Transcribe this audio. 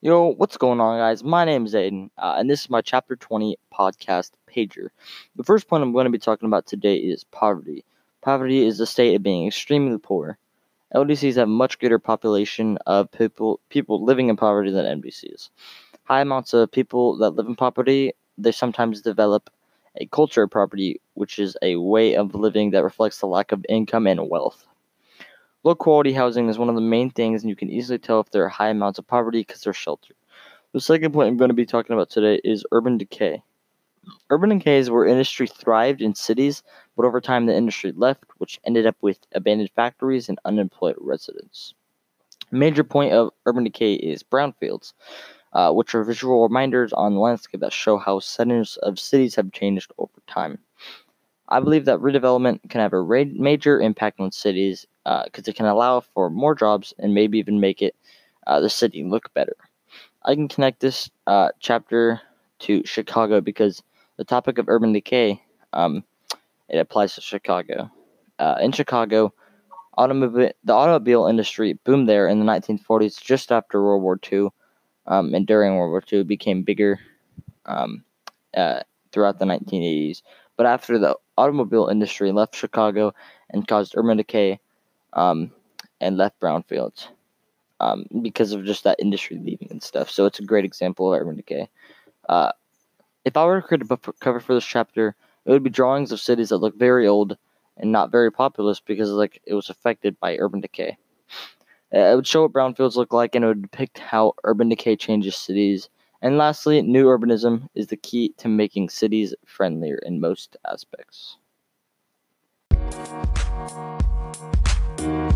Yo, what's going on, guys? My name is Aiden, and this is my Chapter 20 podcast pager. The first point I'm going to be talking about today is poverty. Poverty is the state of being extremely poor. LDCs have much greater population of people living in poverty than NBCs. High amounts of people that live in poverty, they sometimes develop a culture of poverty, which is a way of living that reflects the lack of income and wealth. Low quality housing is one of the main things, and you can easily tell if there are high amounts of poverty because they're sheltered. The second point I'm going to be talking about today is urban decay. Urban decay is where industry thrived in cities, but over time the industry left, which ended up with abandoned factories and unemployed residents. A major point of urban decay is brownfields, which are visual reminders on the landscape that show how centers of cities have changed over time. I believe that redevelopment can have a major impact on cities because it can allow for more jobs and maybe even make the city look better. I can connect this chapter to Chicago because the topic of urban decay it applies to Chicago. In Chicago, the automobile industry boomed there in the 1940s, just after World War II, and during World War II, it became bigger um, throughout the 1980s. But after the automobile industry left Chicago and caused urban decay and left brownfields because of just that industry leaving and stuff. So it's a great example of urban decay. Uh, if I were to create a book cover for this chapter, it would be drawings of cities that look very old and not very populous because it was affected by urban decay. It would show what brownfields look like, and it would depict how urban decay changes cities. And lastly, new urbanism is the key to making cities friendlier in most aspects.